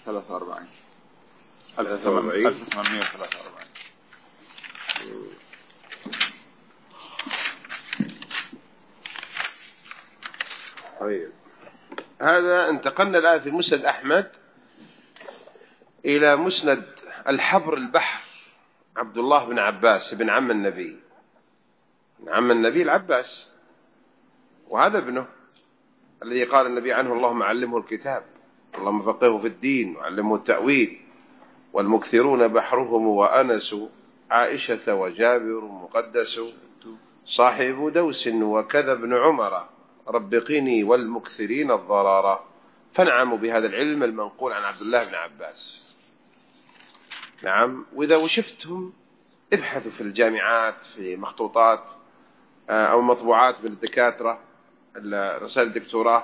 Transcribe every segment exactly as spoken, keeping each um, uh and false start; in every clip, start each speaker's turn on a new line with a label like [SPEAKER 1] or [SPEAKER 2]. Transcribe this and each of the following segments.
[SPEAKER 1] وثلاثة وأربعين
[SPEAKER 2] ألف وثمانمائة
[SPEAKER 1] وثلاثة وأربعين.
[SPEAKER 2] طيب، هذا انتقلنا الآن في مسند أحمد إلى مسند الحبر البحر عبد الله بن عباس بن عم النبي، بن عم النبي العباس، وهذا ابنه الذي قال النبي عنه اللهم علمه الكتاب، اللهم فقهه في الدين وعلمه التأويل، والمكثرون بحرهم وأنس، عائشة وجابر مقدس، صاحب دوس وكذا ابن عمر، رب قني والمكثرين الضرارة. فانعموا بهذا العلم المنقول عن عبد الله بن عباس. نعم. وإذا وشفتهم ابحثوا في الجامعات في مخطوطات أو مطبوعات من الدكاترة رسائل الدكتوراه،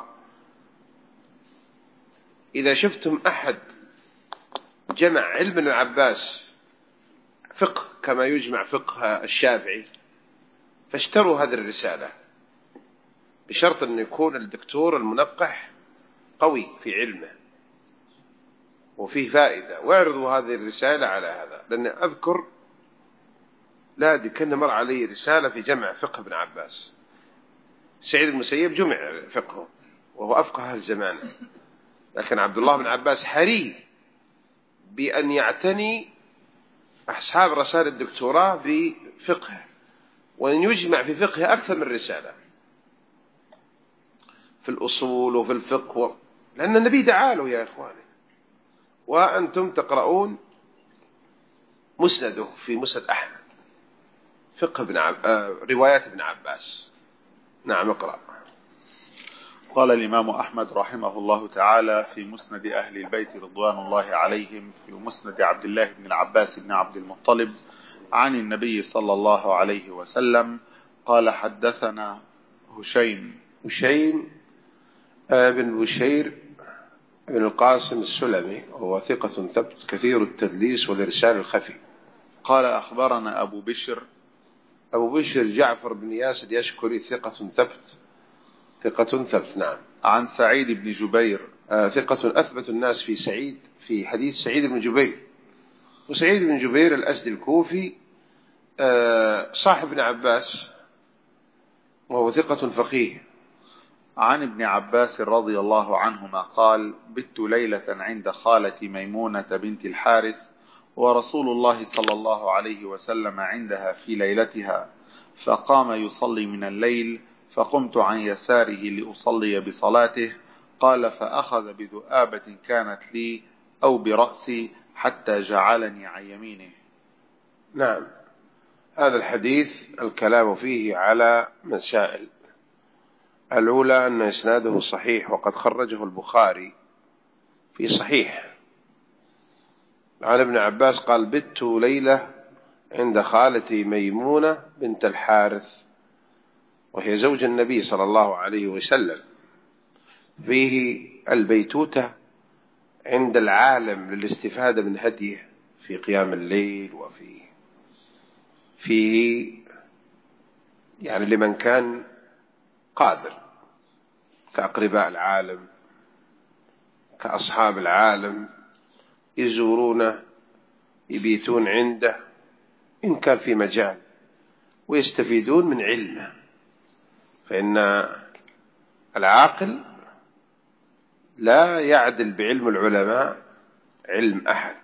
[SPEAKER 2] إذا شفتم أحد جمع علم ابن عباس فقه كما يجمع فقه الشافعي فاشتروا هذه الرسالة، بشرط أن يكون الدكتور المنقح قوي في علمه وفيه فائدة، واعرضوا هذه الرسالة على هذا. لأن أذكر لا دي كان مر علي رسالة في جمع فقه ابن عباس، سعيد المسيب جمع فقهه وهو أفقه الزمان، لكن عبد الله بن عباس حري بأن يعتني أصحاب رسائل الدكتوراه بفقه، وأن يجمع في فقه أكثر من رسالة في الأصول وفي الفقه و... لأن النبي دعاله يا إخواني، وأنتم تقرؤون مسنده في مسند أحمد فقه ابن عب... آه... روايات ابن عباس. نعم اقرأ.
[SPEAKER 1] قال الإمام أحمد رحمه الله تعالى في مسند أهل البيت رضوان الله عليهم في مسند عبد الله بن العباس بن عبد المطلب عن النبي صلى الله عليه وسلم قال حدثنا هشيم
[SPEAKER 2] هشيم بن بشير بن القاسم السلمي، وهو ثقة ثبت كثير التدليس والإرسال الخفي.
[SPEAKER 1] قال أخبرنا أبو بشر
[SPEAKER 2] أبو بشر جعفر بن ياسد يشكري ثقة ثبت ثقة ثبت. نعم.
[SPEAKER 1] عن سعيد بن جبير
[SPEAKER 2] آه ثقة أثبت الناس في سعيد في حديث سعيد بن جبير، وسعيد بن جبير الأسدي الكوفي آه صاحب ابن عباس وهو ثقة فقيه.
[SPEAKER 1] عن ابن عباس رضي الله عنهما قال بت ليلة عند خالتي ميمونة بنت الحارث ورسول الله صلى الله عليه وسلم عندها في ليلتها، فقام يصلي من الليل فقمت عن يساره لأصلي بصلاته، قال فأخذ بذؤابة كانت لي أو برأسي حتى جعلني عن يمينه.
[SPEAKER 2] نعم. هذا الحديث الكلام فيه على مسائل. الأولى أن إسناده صحيح، وقد خرجه البخاري في صحيح عن ابن عباس قال بت ليلة عند خالتي ميمونة بنت الحارث وهي زوج النبي صلى الله عليه وسلم، فيه البيتوتة عند العالم للاستفادة من هديه في قيام الليل، وفيه فيه يعني لمن كان قادر كأقرباء العالم كأصحاب العالم يزورونه يبيتون عنده إن كان في مجال ويستفيدون من علمه، فإن العاقل لا يعدل بعلم العلماء علم أحد،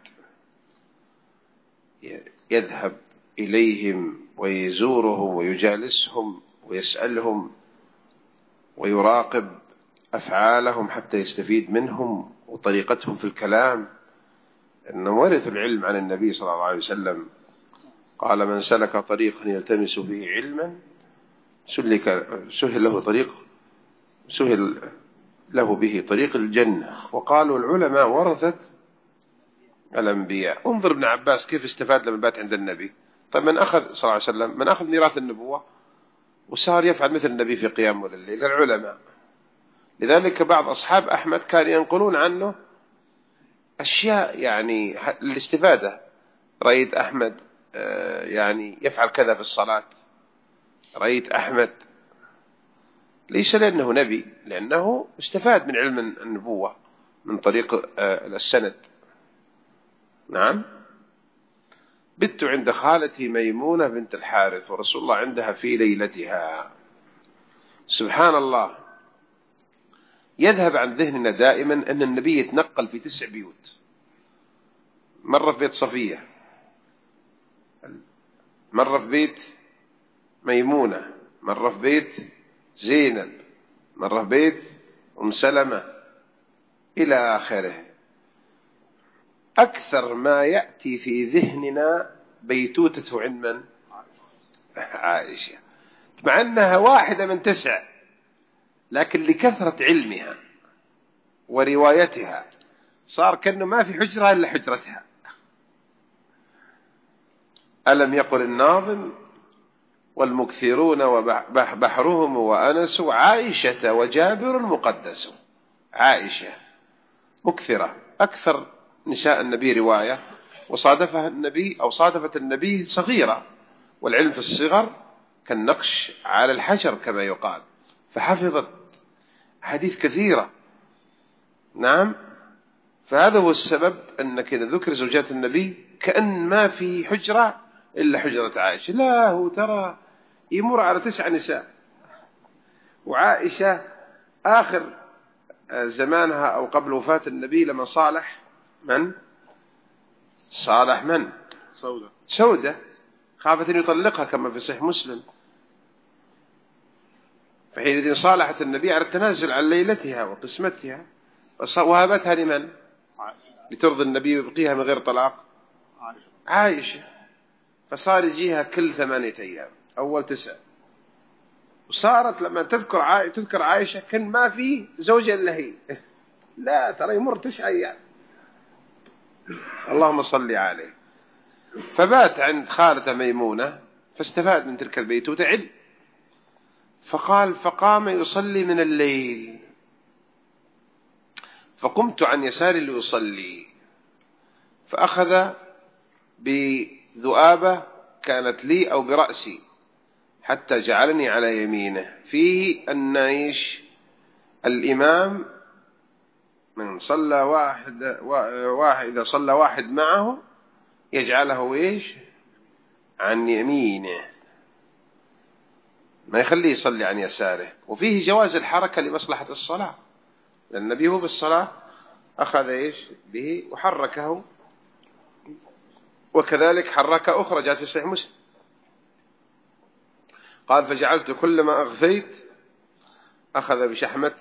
[SPEAKER 2] يذهب إليهم ويزورهم ويجالسهم ويسألهم ويراقب أفعالهم حتى يستفيد منهم وطريقتهم في الكلام، إنهم ورثوا العلم عن النبي صلى الله عليه وسلم. قال من سلك طريقا يلتمس به علما سلك سهل له طريق سهل له به طريق الجنة. وقالوا العلماء ورثت الأنبياء. انظر ابن عباس كيف استفاد لما بات عند النبي. طيب من أخذ صلى الله عليه وسلم من أخذ ميراث النبوة وصار يفعل مثل النبي في قيام الليل؟ العلماء. لذلك بعض أصحاب أحمد كان ينقلون عنه أشياء يعني للاستفادة. رأيت أحمد يعني يفعل كذا في الصلاة، رأيت أحمد، ليس لأنه نبي، لأنه استفاد من علم النبوة من طريق السند. نعم. بت عند خالتي ميمونة بنت الحارث ورسول الله عندها في ليلتها. سبحان الله، يذهب عن ذهننا دائما أن النبي يتنقل في تسع بيوت. مرة في بيت صفية، مرة في بيت ميمونة، مرة في بيت زينب، مرة في بيت أم سلمة، إلى آخره. أكثر ما يأتي في ذهننا بيتوتة عند من؟ عائشة، مع أنها واحدة من تسع، لكن لكثرة علمها وروايتها صار كأنه ما في حجرة إلا حجرتها. ألم يقل الناظم والمكثرون وبحرهم وأنس عائشة وجابر المقدس. عائشة مكثرة، أكثر نساء النبي رواية، وصادفها النبي أو صادفت النبي صغيرة، والعلم في الصغر كالنقش على الحجر كما يقال، فحفظت حديث كثيرة. نعم. فهذا هو السبب أن كذا ذكر زوجات النبي كأن ما في حجرة إلا حجرة عائشة. لا، هو ترى يمر على تسع نساء، وعائشة آخر زمانها أو قبل وفاة النبي لما صالح من؟ صالح من؟
[SPEAKER 1] سودة.
[SPEAKER 2] سودة خافت أن يطلقها كما في صحيح مسلم، فحينئذ صالحت النبي على التنازل عن ليلتها وقسمتها، وهبتها لمن؟ لترضي النبي ويبقيها من غير طلاق؟ عائشة. عائشة. فصار يجيها كل ثمانية أيام، أول تسعة. وصارت لما تذكر عائشة تذكر عائشة كان ما في زوجة إلا هي. لا، ترى يمر تسعة أيام. اللهم صل عليه. فبات عند خالته ميمونة، فاستفاد من تلك البيتوتة علم، فقال فقام يصلي من الليل، فقمت عن يساري ليصلي، فأخذ بذؤابة كانت لي أو برأسي حتى جعلني على يمينه، فيه أن إيش الإمام من صلى واحد, واحد إذا صلى واحد معه يجعله إيش عن يمينه، ما يخليه يصلي عن يساره. وفيه جواز الحركة لمصلحة الصلاة، لأن النبي هو في الصلاة أخذ إيش به وحركه، وكذلك حركة أخرى جاءت في صحيح مسلم قال فجعلت كلما أغثيت أخذ بشحمة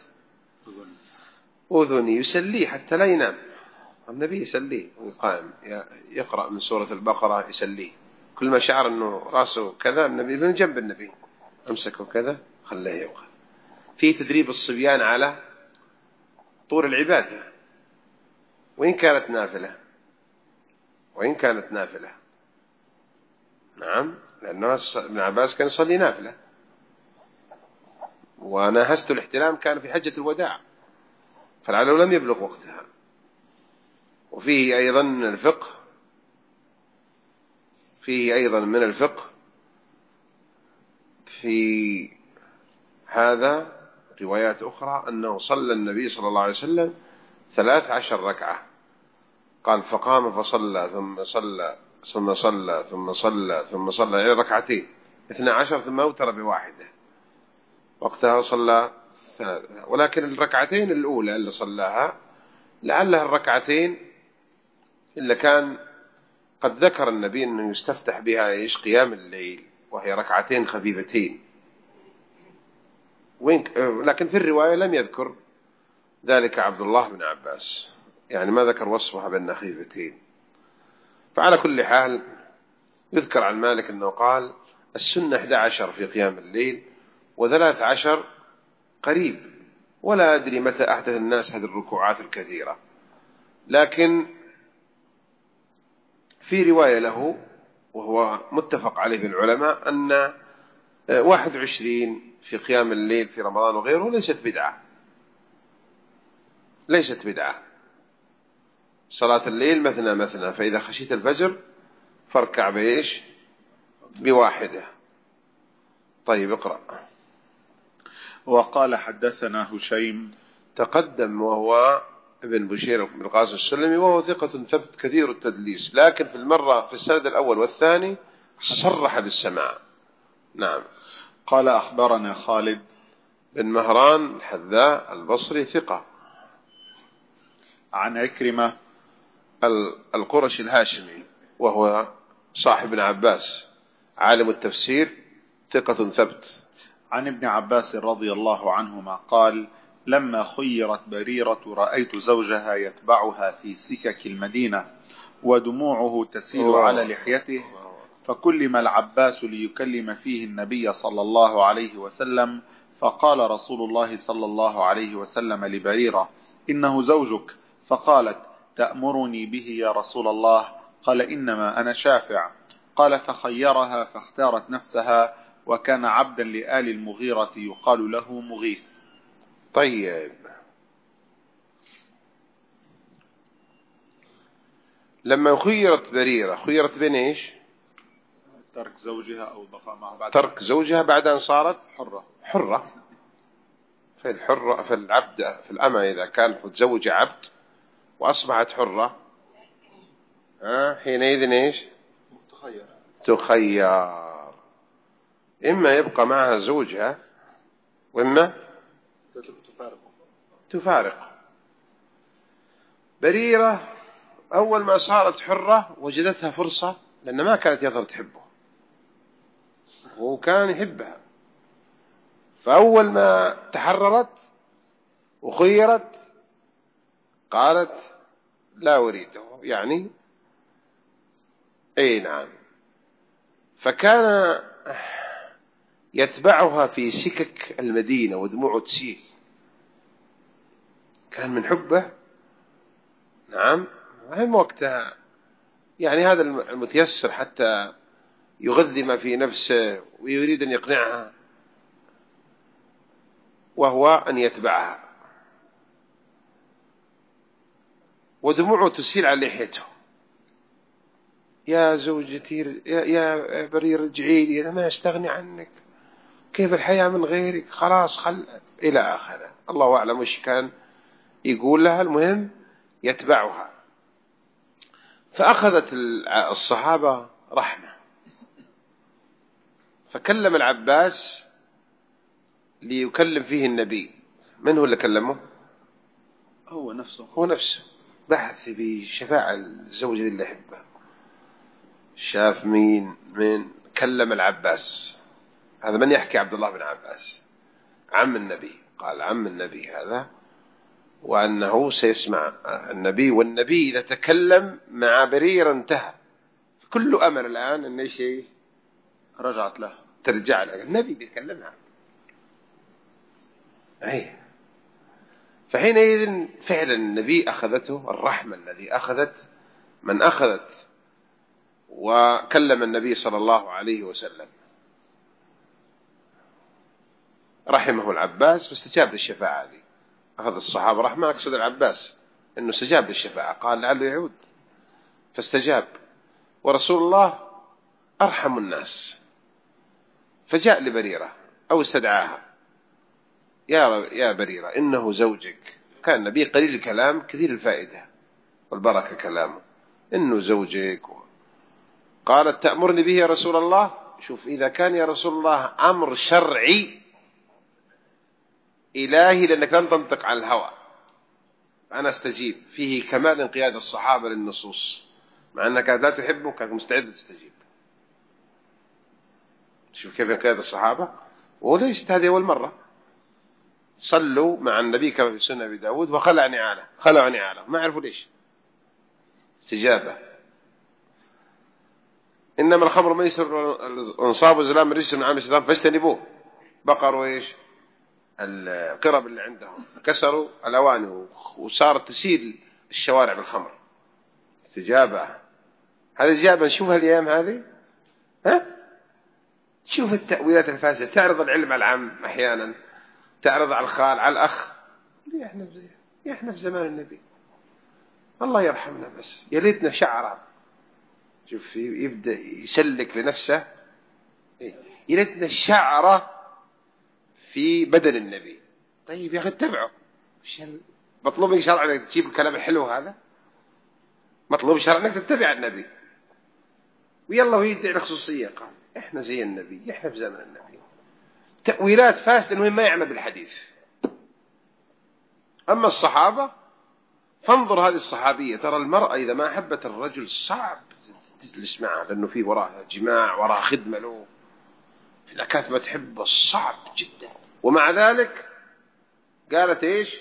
[SPEAKER 2] أذني يسليه حتى لا ينام. النبي يسليه ويقائم يقرأ من سورة البقرة يسليه، كل ما شعر أنه رأسه كذا النبي من جنب النبي أمسكه كذا خليه يوقف. في تدريب الصبيان على طول العبادة وإن كانت نافلة، وإن كانت نافلة. نعم، لأنه ابن عباس كان يصلي نافلة، وناهزت الاحتلام كان في حجة الوداع، فلعله لم يبلغ وقتها. وفيه أيضا من الفقه فيه أيضا من الفقه في هذا روايات أخرى أنه صلى النبي صلى الله عليه وسلم ثلاث عشر ركعة، قال فقام فصلى ثم صلى ثم صلى ثم صلى ثم صلى يعني ركعتين اثنى عشر، ثم أوتر بواحدة، وقتها صلى ثلاثة. ولكن الركعتين الأولى اللي صلاها لعلها الركعتين إلا كان قد ذكر النبي أنه يستفتح بها إيش قيام الليل، وهي ركعتين خفيفتين، لكن في الرواية لم يذكر ذلك عبد الله بن عباس، يعني ما ذكر وصفها بأنها خفيفتين. فعلى كل حال يذكر عن مالك أنه قال السنة إحدى عشر في قيام الليل وثلاث عشر قريب، ولا أدري متى أحدث الناس هذه الركوعات الكثيرة. لكن في رواية له وهو متفق عليه بالعلماء أن واحد وعشرين في قيام الليل في رمضان وغيره ليست بدعة، ليست بدعة. صلاة الليل مثنى مثنى، فإذا خشيت الفجر فاركع بإيش بواحدة. طيب اقرأ.
[SPEAKER 1] وقال حدثنا هشيم
[SPEAKER 2] تقدم وهو بن بشير بن القاسم السلمي، وهو ثقة ثبت كثير التدليس، لكن في المرة في السند الأول والثاني صرح بالسماع. نعم.
[SPEAKER 1] قال أخبرنا خالد
[SPEAKER 2] بن مهران الحذاء البصري ثقة.
[SPEAKER 1] عن عكرمة
[SPEAKER 2] القرشي الهاشمي، وهو صاحب ابن عباس عالم التفسير، ثقة ثبت.
[SPEAKER 1] عن ابن عباس رضي الله عنهما قال: لما خيرت بريرة رأيت زوجها يتبعها في سكك المدينة ودموعه تسيل الله على لحيته، فكلم العباس ليكلم فيه النبي صلى الله عليه وسلم، فقال رسول الله صلى الله عليه وسلم لبريرة: إنه زوجك. فقالت: تأمرني به يا رسول الله؟ قال: إنما أنا شافع. قال: فخيرها فاختارت نفسها، وكان عبدا لآل المغيرة يقال له مغيث.
[SPEAKER 2] طيب، لما خيرت بريرة خيرت بين ايش؟
[SPEAKER 1] ترك زوجها أو البقاء معه بعد
[SPEAKER 2] ترك زوجها بعد أن صارت
[SPEAKER 1] حرة.
[SPEAKER 2] حرة. في الحرة في العبد في الأمة إذا كانت متزوجة عبد وأصبحت حرة، ها حينئذ ايش؟
[SPEAKER 1] تخير.
[SPEAKER 2] تخير، إما يبقى معها زوجها وإما
[SPEAKER 1] تفارق.
[SPEAKER 2] تفارق. بريرة أول ما صارت حرة وجدتها فرصة، لأن ما كانت يظهر تحبه وكان يحبها، فأول ما تحررت وخيرت قالت: لا أريده، يعني أي نعم. فكان يتبعها في سكك المدينة ودموعه تسيل، كان من حبه. نعم. مهم وقتها يعني هذا المتيسر حتى يغذي ما في نفسه ويريد أن يقنعها، وهو أن يتبعها، ودموعه تسيل على لحيته: يا زوجتي يا, يا برير رجعي لي، أنا ما أستغني عنك، كيف الحياة من غيرك، خلاص خل إلى آخره. الله أعلم وش كان يقول لها. المهم يتبعها. فأخذت الصحابة رحمة، فكلم العباس ليكلم فيه النبي. من هو اللي كلمه؟
[SPEAKER 1] هو نفسه.
[SPEAKER 2] هو نفسه. بحث بشفاعة الزوج اللي يحبه، شاف مين من كلم العباس. هذا من يحكي؟ عبد الله بن عباس عم النبي. قال عم النبي هذا، وأنه سيسمع النبي، والنبي إذا تكلم مع بريرة انتهى. كل أمل الآن أن شيء
[SPEAKER 1] رجعت له،
[SPEAKER 2] ترجع له، النبي بيتكلمها. أي فحينئذ فعلا النبي أخذته الرحمة الذي أخذت من أخذت، وكلم النبي صلى الله عليه وسلم، رحمه العباس فاستجاب للشفاعة هذه. أخذ الصحابة رحمة، أقصد العباس أنه استجاب للشفاعة، قال لعله يعود، فاستجاب. ورسول الله أرحم الناس، فجاء لبريرة أو استدعاها: يا يا بريرة إنه زوجك. كان النبي قليل الكلام كثير الفائدة والبركة كلامه. إنه زوجك. قالت: تأمرني به يا رسول الله؟ شوف، إذا كان يا رسول الله أمر شرعي إلهي لأنك لن تنطق عن الهوى، أنا استجيب. فيه كمال انقياد الصحابة للنصوص، مع أنها كانت لا تحبه كانت مستعدة تستجيب. شوف كيف انقياد الصحابة. وليست هذه أول مرة صلوا مع النبي كما في سنة أبي داود وخلع نعاله، خلعوا نعاله ما عرفوا ليش. استجابة. إنما الخمر ميسر انصاب الزلام رجس من عام الشيطان فاجتنبوه. بقروا إيش القرب اللي عندهم، كسروا الأواني وصارت تسيل الشوارع بالخمر. استجابة. هذه استجابة نشوفها الأيام هذه. ها شوف التأويلات الفاسدة، تعرض العلم على العم أحيانا، تعرض على الخال على الأخ. ليه احنا في احنا في زمان النبي؟ الله يرحمنا، بس يا ليتنا شعره. شوف يبدأ يسلك لنفسه، يا ليتنا الشعره في بدن النبي. طيب يا أخي اتبعه، مطلوب من شرع أنك تجيب الكلام الحلو هذا؟ مطلوب شرع أنك تتبع النبي. ويلا ويدعي الخصوصية، قال إحنا زي النبي، إحنا في زمن النبي. تأويلات فاسدة المهم ما يعمل بالحديث. أما الصحابة فانظر هذه الصحابية، ترى المرأة إذا ما أحبت الرجل صعب تجلس معه، لأنه فيه وراها جماع وراها خدمة له. إذا كانت ما تحبه صعب جدا، ومع ذلك قالت إيش؟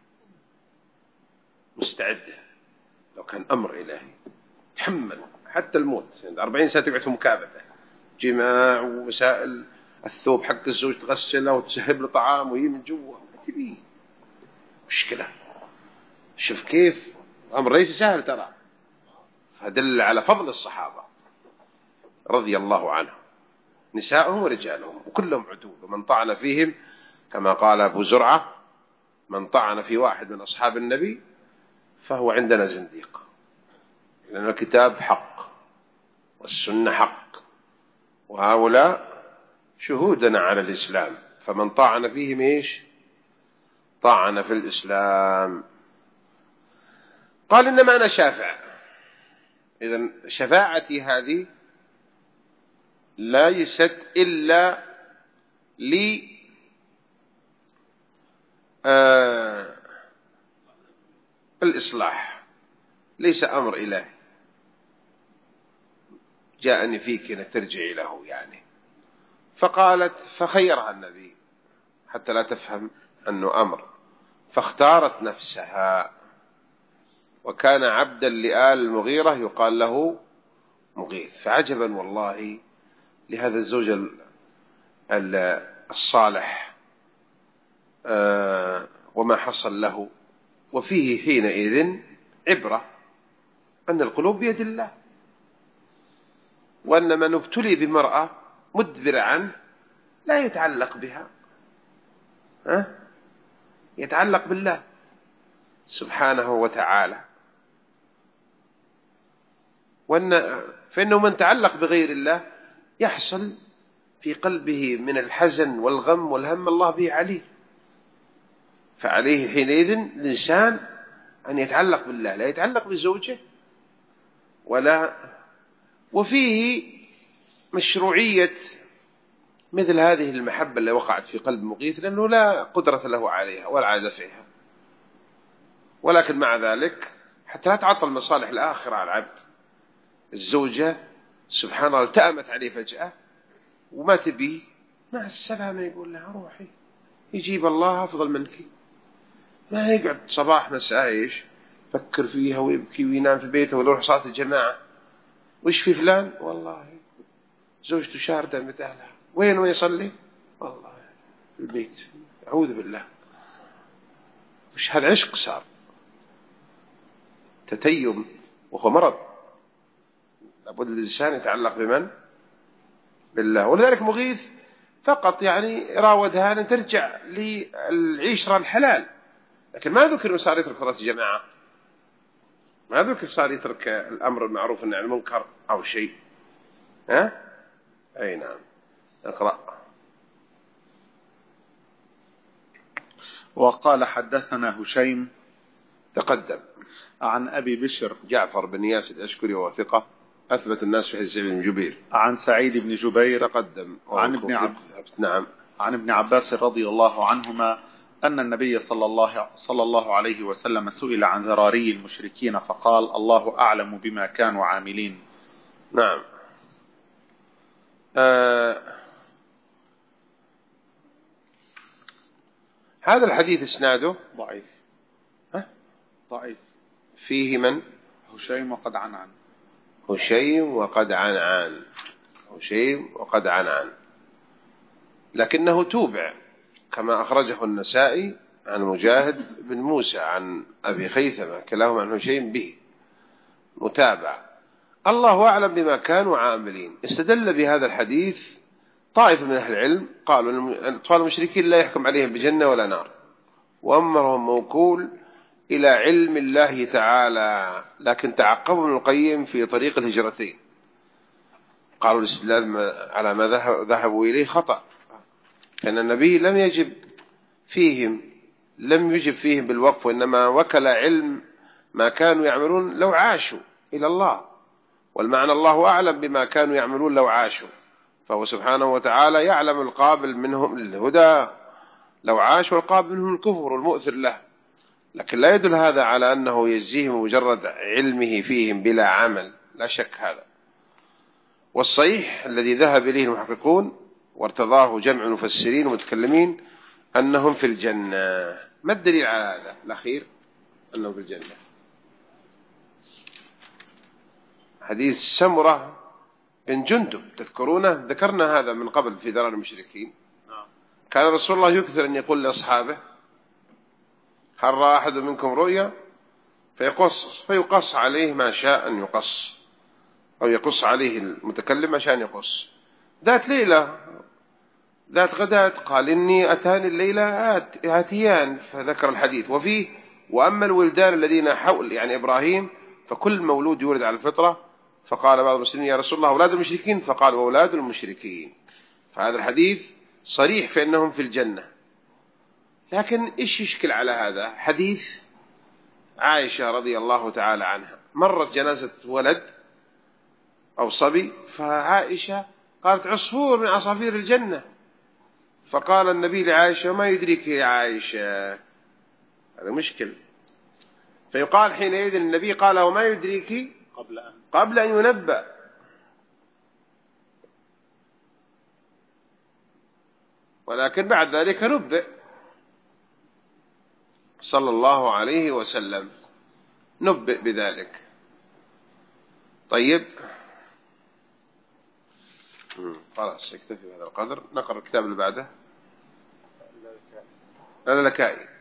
[SPEAKER 2] مستعدة لو كان أمر إلهي تحمل حتى الموت. يعني أربعين سنة تقعد في مكابدة، جماع ومسائل الثوب حق الزوج تغسله وتسهب له طعام وهي من جوا ما تبيه، مشكلة. شوف كيف الأمر ليس سهل ترى. فدل على فضل الصحابة رضي الله عنهم، نسائهم ورجالهم وكلهم عدول. ومن طعن فيهم كما قال أبو زرعة: من طعن في واحد من أصحاب النبي فهو عندنا زنديق، لأن الكتاب حق والسنة حق، وهؤلاء شهودنا على الإسلام، فمن طعن فيهم إيش؟ طعن في الإسلام. قال: إنما أنا شافع. إذن شفاعتي هذه ليست إلا لي آه الإصلاح، ليس أمر إلهي جاءني فيك أنك ترجعي له يعني. فقالت، فخيرها النبي حتى لا تفهم أنه أمر، فاختارت نفسها. وكان عبدا لآل المغيرة يقال له مغيث. فعجبا والله لهذا الزوج الصالح وما حصل له. وفيه حينئذ عبرة أن القلوب بيد الله، وأن من ابتلي بمرأة مدبر عنه لا يتعلق بها، ها؟ يتعلق بالله سبحانه وتعالى. وأن فإنه من تعلق بغير الله يحصل في قلبه من الحزن والغم والهم الله به عليه. فعليه حينئذ الإنسان أن يتعلق بالله، لا يتعلق بزوجه ولا. وفيه مشروعية مثل هذه المحبة اللي وقعت في قلب مغيث، لأنه لا قدرة له عليها ولا على دفعها. ولكن مع ذلك حتى لا تعطل مصالح الآخرة على العبد، الزوجة سبحان الله التأمت عليه فجأة وما تبيه، مع السلامة يقول لها روحي، يجيب الله أفضل منك. ما يقعد صباح مساء إيش فكر فيها ويبكي وينام في بيته ويروح صلاة الجماعة. وإيش في فلان؟ والله زوجته شاردة مثالها. وين ويصلي؟ والله في البيت. أعوذ بالله، وش هالعشق صار تتيم وهو مرض. لابد الإنسان يتعلق بمن؟ بالله. ولذلك مغيث فقط يعني راودها أن ترجع للعشرة الحلال، لكن ما ذكر صار يترك صلاة الجماعة، ما ذكر صار يترك الأمر المعروف عن المنكر أو شيء. ها؟ أي نعم. اقرأ.
[SPEAKER 1] وقال حدثنا هشيم
[SPEAKER 2] تقدم
[SPEAKER 1] عن أبي بشر
[SPEAKER 2] جعفر بن ياسر الأشكري وثقة أثبت الناس في حديث سعيد بن جبير.
[SPEAKER 1] عن سعيد بن جبير
[SPEAKER 2] تقدم
[SPEAKER 1] عن ابن عب...
[SPEAKER 2] نعم
[SPEAKER 1] عن ابن عباس رضي الله عنهما أن النبي صلى الله صلى الله عليه وسلم سئل عن ذراري المشركين فقال: الله أعلم بما كانوا عاملين.
[SPEAKER 2] نعم. آه هذا الحديث اسناده
[SPEAKER 1] ضعيف.
[SPEAKER 2] ها؟
[SPEAKER 1] ضعيف.
[SPEAKER 2] فيه من؟
[SPEAKER 1] هشيم وقد عنعن.
[SPEAKER 2] هشيم وقد عنعن. هشيم وقد عنعن، لكنه توبع كما أخرجه النسائي عن مجاهد بن موسى عن أبي خيثمة كلاهما عن هشيم به متابع. الله أعلم بما كانوا عاملين. استدل بهذا الحديث طائفة من أهل العلم قالوا أن أطفال المشركين لا يحكم عليهم بجنة ولا نار، وأمرهم موكول إلى علم الله تعالى. لكن تعقبوا ابن القيم في طريق الهجرتين، قالوا الاستدلال على ما ذهبوا إليه خطأ، لأن النبي لم يجب فيهم لم يجب فيهم بالوقف، وإنما وكل علم ما كانوا يعملون لو عاشوا إلى الله، والمعنى الله أعلم بما كانوا يعملون لو عاشوا، فهو سبحانه وتعالى يعلم القابل منهم للهدى لو عاش والقابل منهم الكفر والمؤثر له، لكن لا يدل هذا على أنه يجزيهم مجرد علمه فيهم بلا عمل، لا شك هذا. والصحيح الذي ذهب إليه المحققون وارتضاه جمع المفسرين ومتكلمين أنهم في الجنة. ما الدليل على هذا الأخير أنهم في الجنة؟ حديث سمرة بن جندب، تذكرونه؟ ذكرنا هذا من قبل في درر المشركين. كان رسول الله يكثر أن يقول لأصحابه: هل رأى أحد منكم رؤيا؟ فيقص فيقص عليه ما شاء أن يقص، أو يقص عليه المتكلم ما شاء أن يقص. ذات ليلة ذات غداة قال: إني أتاني الليلة آت آتيان، فذكر الحديث وفيه: وأما الولدان الذين حول يعني إبراهيم فكل مولود يولد على الفطرة. فقال بعض المسلمين: يا رسول الله أولاد المشركين؟ فقال: وأولاد المشركين. فهذا الحديث صريح في أنهم في الجنة. لكن إيش يشكل على هذا؟ حديث عائشة رضي الله تعالى عنها، مرت جنازة ولد أو صبي، فعائشة قالت: عصفور من عصافير الجنة. فقال النبي لعائشة: ما يدريك يا عائشة؟ هذا مشكل. فيقال حينئذ النبي قال: وما يدريك قبل أن, قبل أن ينبأ. ولكن بعد ذلك نبأ صلى الله عليه وسلم، نبئ بذلك. طيب خلاص يكتفي بهذا القدر. نقرأ الكتاب اللي بعده. اللالكائي.